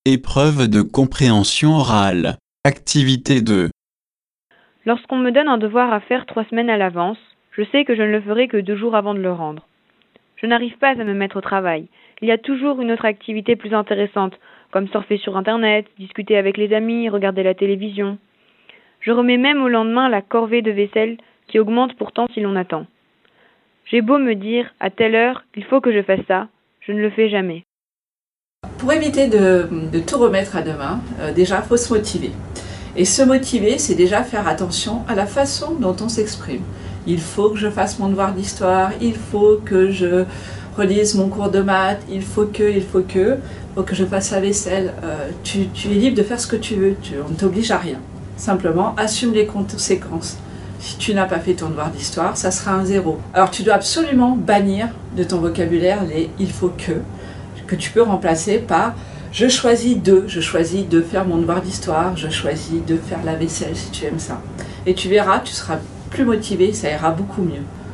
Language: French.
Épreuve de compréhension orale. Activité 2. Lorsqu'on me donne un devoir à faire 3 semaines à l'avance, je sais que je ne le ferai que 2 jours avant de le rendre. Je n'arrive pas à me mettre au travail. Il y a toujours une autre activité plus intéressante, comme surfer sur Internet, discuter avec les amis, regarder la télévision. Je remets même au lendemain la corvée de vaisselle qui augmente pourtant si l'on attend. J'ai beau me dire, à telle heure, il faut que je fasse ça, je ne le fais jamais. Pour éviter de tout remettre à demain, déjà, il faut se motiver. Et se motiver, c'est déjà faire attention à la façon dont on s'exprime. Il faut que je fasse mon devoir d'histoire, il faut que je relise mon cours de maths, il faut que je fasse la vaisselle. Tu es libre de faire ce que tu veux, on ne t'oblige à rien. Simplement, assume les conséquences. Si tu n'as pas fait ton devoir d'histoire, ça sera un 0. Alors tu dois absolument bannir de ton vocabulaire les « il faut que tu peux remplacer par « je choisis de faire mon devoir d'histoire, je choisis de faire la vaisselle si tu aimes ça ». Et tu verras, tu seras plus motivé, ça ira beaucoup mieux.